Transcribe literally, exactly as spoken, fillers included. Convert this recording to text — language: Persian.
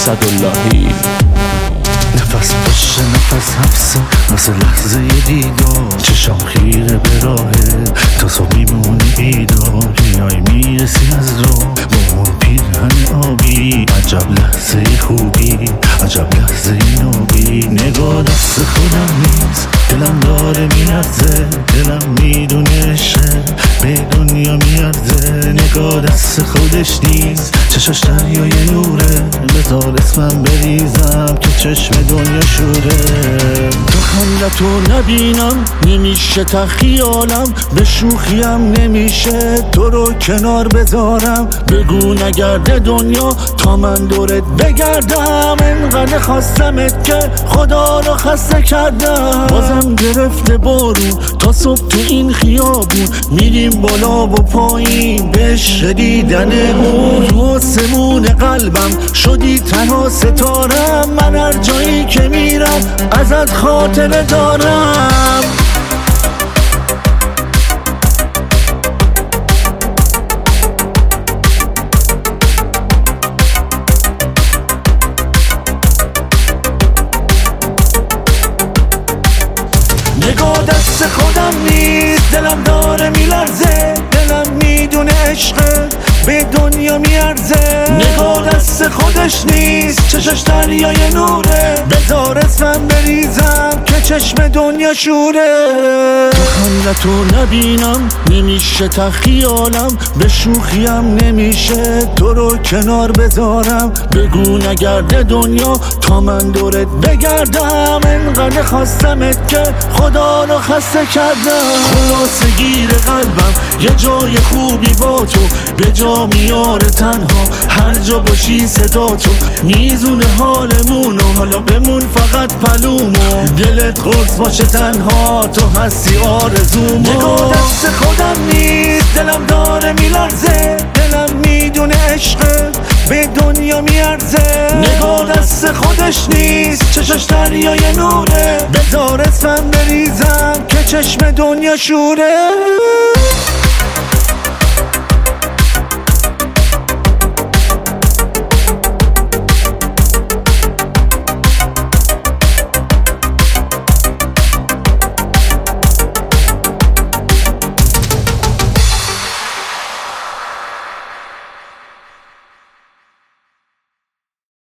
اسداللهی. نفس پشت نفس حبسه واسه لحظه دیدار، چشام خیره به راهه تا صبح میمونی بیدار. میای میرسی از راه با اون پیرهن آبی، عجب لحظه خوبی عجب لحظه نابی. نگاه دست خودم نیست دلم داره میلرزه، دلم میدونه عشقه به دنیا میارزه. نگاه دست خودش نیست چشاش دریای نوره، بذار اسمم بریزم که چشم دنیا شوره. تو خندتو نبینم نمیشه تخیالم، به شوخیم نمیشه تو رو کنار بذارم. بگو نگرده دنیا تا من دورت بگردم، انقدر خواستمت که خدا رو خسته کردم. بازم گرفته بارون تا صبح تو این خیابون، میریم بالا و پایین به عشق دیدن اون. تو آسمون قلبم شدی تنها ستارم، من هر جایی که میرم ازت خاطره دارم. نگاه دست خودم نیست دلم داره میلرزه، دلم میدونه عشقه به دنیا میارزه. نگاه دست خودش نیست چشش دریای نوره، بذار اسمم بریزم که چشم دنیا شوره. تو خندتو نبینم نمیشه تخیالم، به شوخیم نمیشه تو رو کنار بذارم. بگو نگرده دنیا تا من دورت بگردم، انقدر خواستمت که خدا رو خسته کردم. خلاصه گیر قلبم یه جای خوبی با تو، به جا میاره تنها هر جا باشی صدا تو. میزونه حالمونو حالا بمون فقط پلومو، دلت قرص باشه تنها تو هستی آرزومو. نگاه دست خودم نیست دلم داره میلرزه، دلم میدونه عشقه به دنیا میارزه. نگاه دست خودش نیست چشش دریای نوره، بذار اسمم بریزم که چشم دنیا شوره.